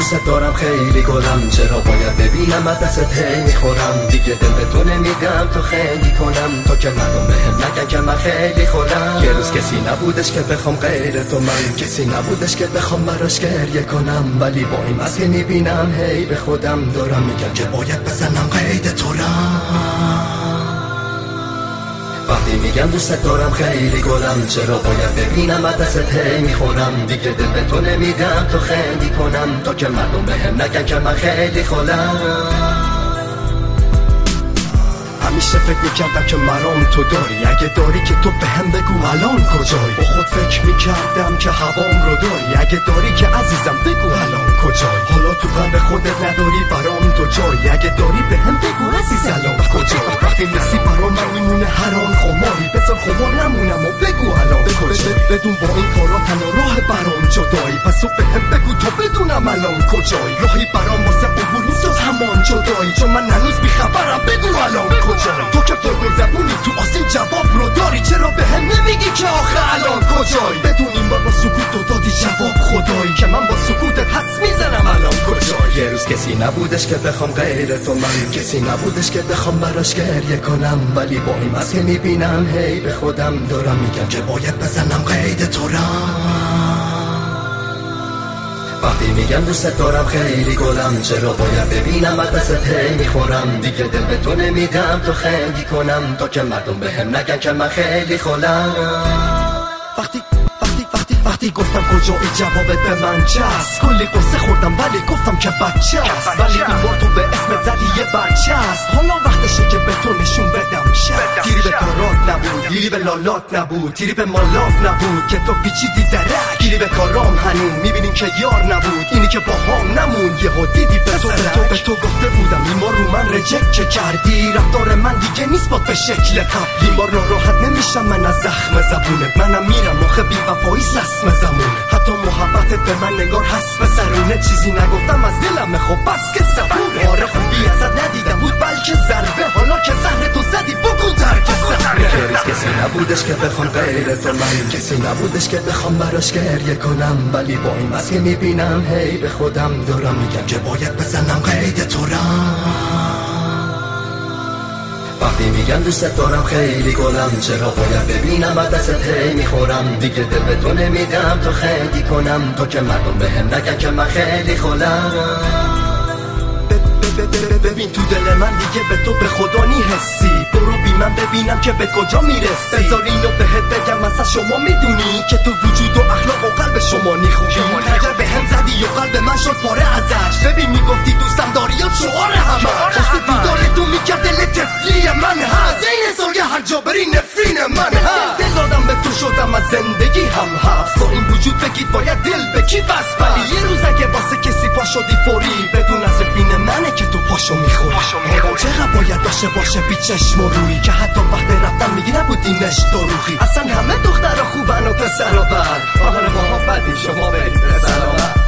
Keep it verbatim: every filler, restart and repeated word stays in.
دوست دارم خیلی گلم، چرا باید ببینم از دستت هی میخورم. دیگه دل به تو نمیدم تو خیلی کنم، تا که مردم بهم نگن که من خیلی خودم. یه روز کسی نبودش که بخوام غیر تو، من کسی نبودش که بخوام براش گریه کنم. ولی با این بس که میبینم هی به خودم دارم میگم که باید بزنم قید تو رم. وقتی میگم دوست دارم خیلی گلم، چرا باید ببینم از دستت هی میخورم. دیگه دل به تو نمیدم تو خیلی کنم، تا که مردم بهم نگن که من خیلی خودم. همیشه فکر میکردم که مرام تو داری، اگه داری که تو به هم بگو الان کجایی. با خود فکر میکردم که هوام رو داری، اگه داری که عزیزم بگو الان کجایی. حالا تو قلب خودت نداری برام تو جایی، اگه داری به هم بگو عزیز الان کجایی. وقتی نسی برام من میمونه هران خماری، بذار خمار نمونم و بگو الان کجایی. بدون با این کارا تنها راه برام جدایی، پس تو به هم بگو تا بدونم الان کجایی. راهی برام واسه عبور نیست جز همان جدایی، چون من هنوز بیخبرم بگو الان کجایی. تو که پرگل زبونی تو آسین جواب رو داری، چرا به هم نمیگی که آخه الان کجایی. بدون این بار با سکوت تو دادی جواب خدایی، که من با سکوتت حدس میزنم الان کجایی. یه روز کسی نبودش که بخوام غیر تو، من کسی نبودش که بخوام براش گریه کنم. ولی با این بس که میبینم هی به خودم دارم میگم که باید بزنم قید تو رم. وقتی میگم دوست دارم خیلی گلم، چرا باید ببینم از دستت هی میخورم. دیگه دل به تو نمیدم تو خیلی کنم، تا که مردم بهم نگن که من خیلی خودم. وقتی وقتی وقتی وقتی گفتم کجایی جوابت به من چست، کلی قصه خوردم ولی گفتم که بچه است. ولی این بار تو به اسمت زدی یه بچه است. حالا وقتشه که به تو نشون بدم شست. تیری به کارات نبود، تیری به لالات نبود، تیری به مالاف نبود که تو پیچیدی درک. تیری به کارام هنوز میبینیم که یار نبود، اینی که با هم نمون یهو دیدی به تو. به تو به تو گفته بودم این بار رو من رجکت که کردی. رفتار من دیگه نیست با به شکل قبل. این بار ناراحت نمیشم من از زخم زبونت، منم میرم آخه بی وفایی رسم زمونه. حتی محبتت به من نگار هست به سرونه، چیزی نگفتم از دلم خب بس که صبوره. آره خوبی ازت ندیدم بود بلکه ضربه، حالا که زهر تو زدی بگو ترک صحنه. کسی نبودش که بخوام غیر تو، من کسی نبودش که بخوام براش گریه کنم. ولی با این بس که میبینم هی به خودم دارم میگم که باید بزنم قید تو رم. وقتی میگم دوست دارم خیلی گلم، چرا باید ببینم از دستت هی میخورم. دیگه دل به تو نمیدم تو خیلی کنم، تا که مردم بهم نگن که من خیلی خودم. ببین تو دل من دیگه به تو به خدا نی حسی، برو بی من ببینم که به کجا میرسی. بذار اینو بهت بگم مثلا شما میدونی که تو وجود و اخلاق و قلب شما نی خوبی. اگر به هم زدی و قلب من شد پاره ازش، ببین میگفتی دوستم داری یا شعار همه. واسه دیدار تو میکرد دل طفلی من هست، این سایه هر جا بری نفرین من هست. دل دادم به تو شدم از زندگی هم هست، با این وجود بگید باید دل به کی بس. ولی یه روز اگه واسه کسی پا شدی فوری، بدون از رفین منه که تو پاشو میخوری. آدم چقدر باید داشته باشه بی چشم و روی، که حتی وقت رفتن میگی نبودینش دروغی. اصلا همه دخترها خوبن و پسرها بد، حالا ما ها بدیم شما برید به سلامت.